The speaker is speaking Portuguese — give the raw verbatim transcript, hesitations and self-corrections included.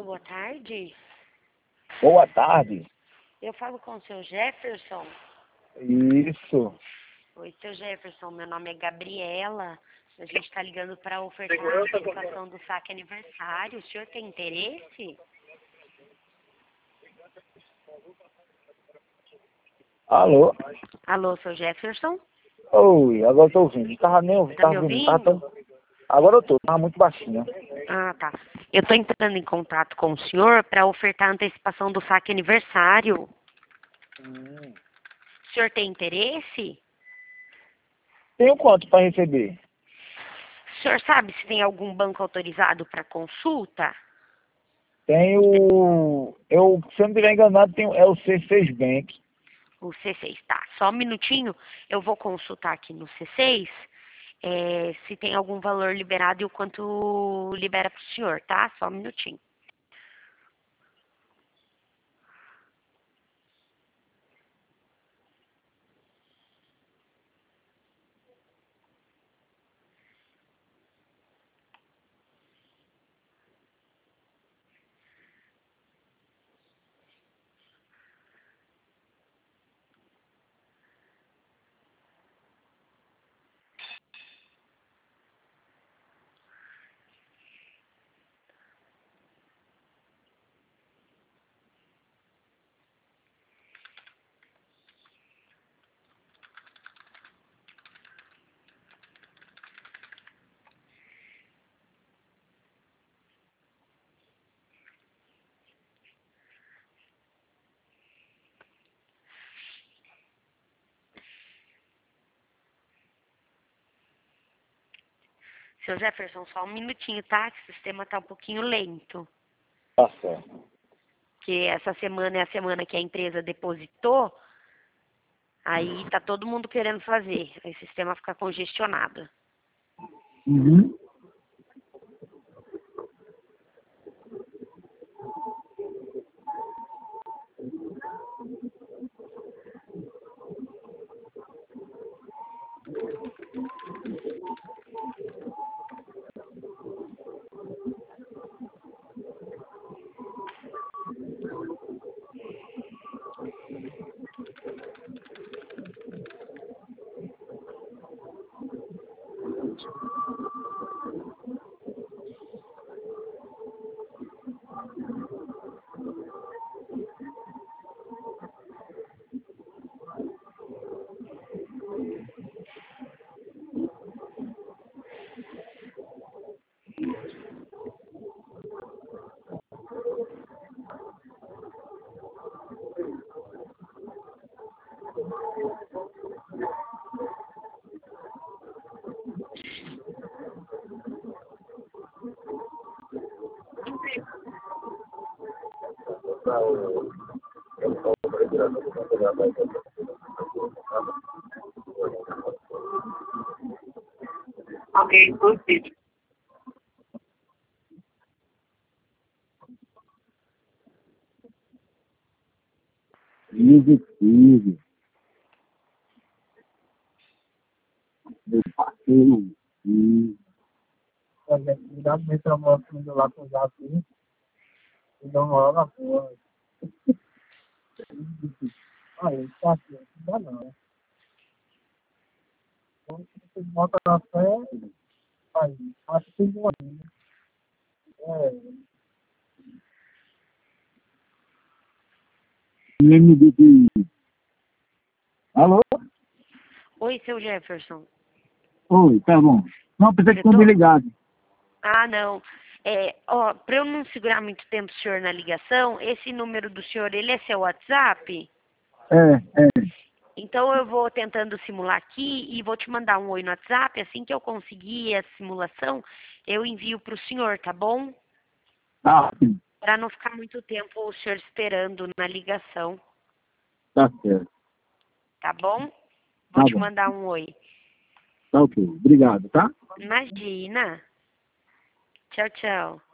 boa tarde. Boa tarde. Eu falo com o seu Jefferson. Isso. Oi, seu Jefferson, meu nome é Gabriela. A gente está ligando para ofertar a antecipação do saque aniversário. O senhor tem interesse? Alô? Alô, seu Jefferson? Oi, agora eu tô ouvindo. Não tava nem ouvindo, Tá me tava ouvindo. Tava ouvindo? tão... Agora eu tô, tava muito baixinho. Ah, tá. Eu estou entrando em contato com o senhor para ofertar a antecipação do saque aniversário. Hum. O senhor tem interesse? Tenho quanto pra receber? O senhor sabe se tem algum banco autorizado para consulta? Tenho... Eu, se eu não estiver enganado, tenho... é o C seis Bank. O C seis, tá. Só um minutinho, eu vou consultar aqui no C seis é, se tem algum valor liberado e o quanto libera para o senhor, tá? Só um minutinho. Seu Jefferson, só um minutinho, tá? Que o sistema tá um pouquinho lento. Tá certo. Que essa semana é a semana que a empresa depositou, aí tá todo mundo querendo fazer. Aí o sistema fica congestionado. Uhum. Ok, proceed. Easy, easy. Eu passei. E... Cuidado, me chamou assim do lado do assim. E não rola, porra. Ah, eu faço, não dá não. Então, você bota na fé, faz. Acho que tem uma. É. M D P. Alô? Oi, seu Jefferson. Oi, tá bom. Não, pensei que Eu tinha tô... me ligado. Ah, não. É, ó, para eu não segurar muito tempo o senhor na ligação, esse número do senhor, ele é seu WhatsApp? É, é. Então eu vou tentando simular aqui e vou te mandar um oi no WhatsApp. Assim que eu conseguir a simulação, eu envio para o senhor, tá bom? Tá, sim. Para não ficar muito tempo o senhor esperando na ligação, Tá certo. tá bom? Vou Tá te bom. mandar um oi. Tá ok. Obrigado, tá? Imagina. Tchau, tchau.